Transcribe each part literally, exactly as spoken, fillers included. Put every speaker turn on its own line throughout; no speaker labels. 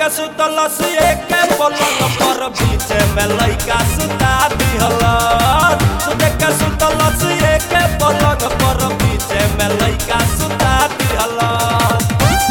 के सुतलस एके पलंग पर बीच में लइका सुता दिहलस। सुते के सुतलस एके पलंग पर बीच में लइका सुता दिहलस।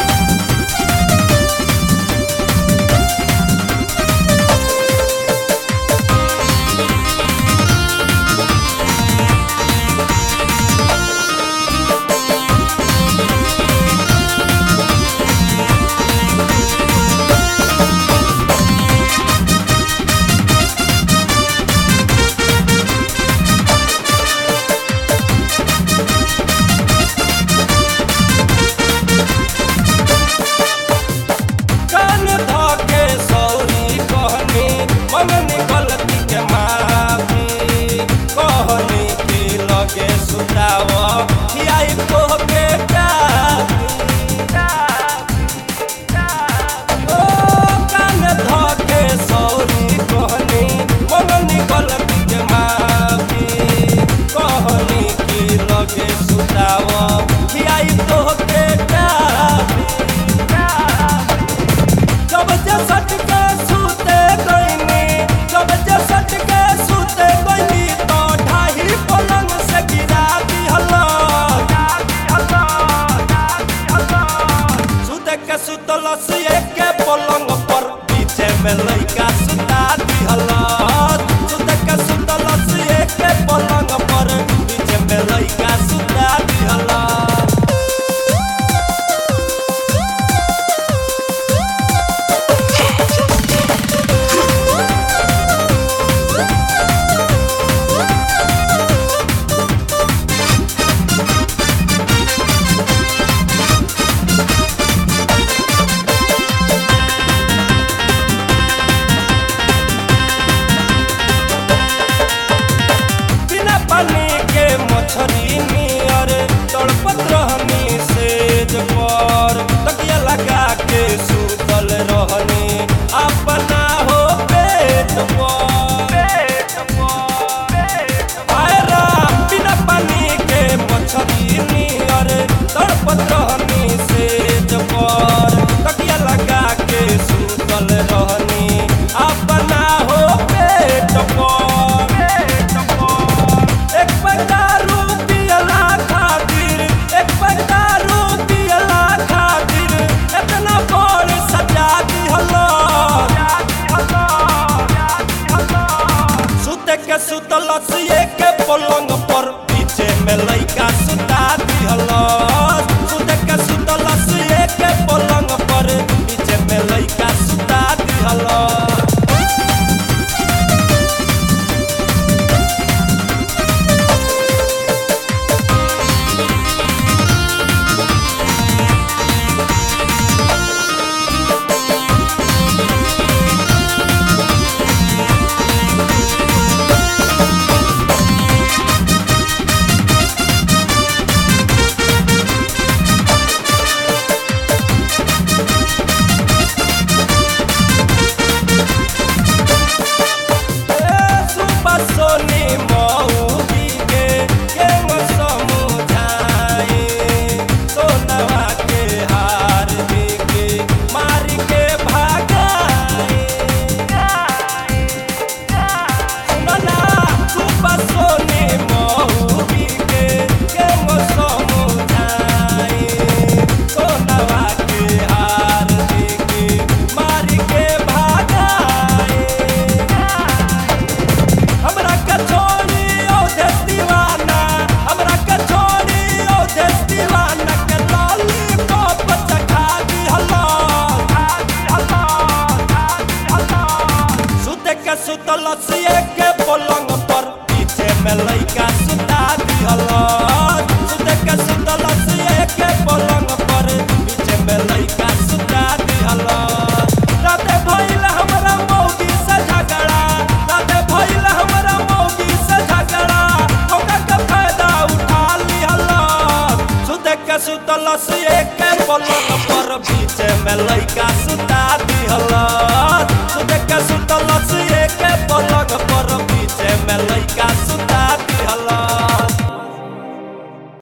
सुतलस एके पलंग पर बीच में लइका सुता दिहलस। सुते के सुतलस एके पलंग पर बीच में लइका सुता दिहलस। मछरी नियर तड़पत रहनी सेज पर तकिया लगा के सुतल रहनी अपना हो पेट पर। बिना पानी के मछरी नियर तड़पत रहनी सेज पर तकिया लगा के सुतल रहनी अपना हो पेट पर। सुतलस एके पलंग पर बीच में लइका सुता दिहलस। सुते के सुतलस एके पलंग पर बीच में लइका सुता दिहलस। सुतलस एके पलंग पर बीच में लइका सुता दिहलस। सुते के सुतलस एके पलंग पर बीच में लइका सुता दिहलस। राते भइल हमरा मौगी से झगड़ा, राते भइल हमरा मौगी से झगड़ा, ओकर के फायदा उठा लिहलस। सुते के सुतलस एके पलंग पर बीच में लइका सुता दिहलस। सुते के सुतलस